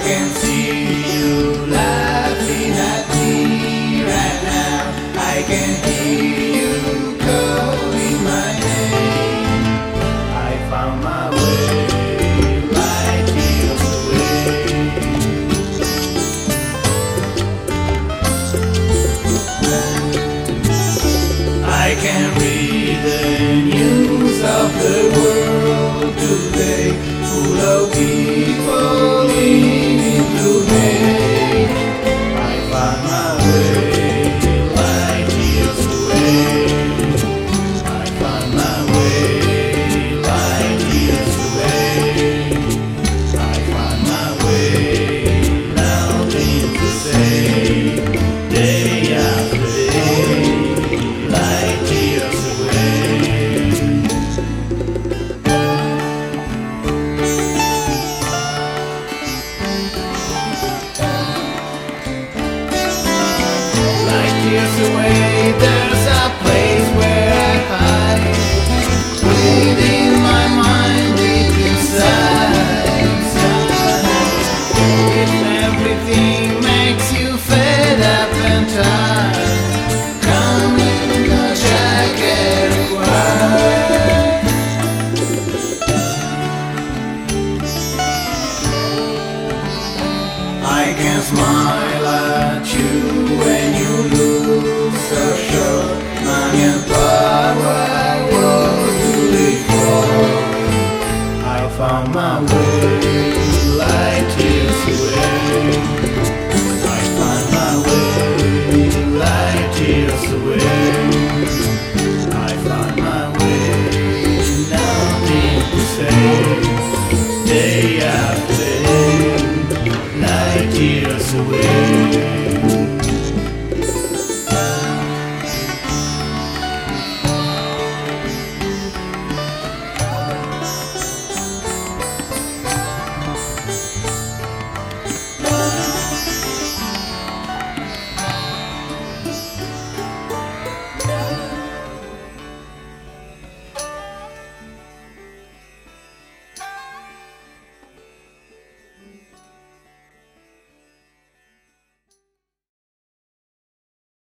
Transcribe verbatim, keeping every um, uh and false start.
can see you laughing at me right now. I can hear you calling my name. I found my way light years away. I can read the news of the world today, full of people living today. I found my way light years away. I found my way light years away. I found my way, nothing to say, day after day, light years away. Years away, there's a place where I hide, within my mind, deep inside. If everything makes you fed up and tired, come in the jacket and cry. I can smile at you when you lose a shot. Money and power was to live for. I found my way.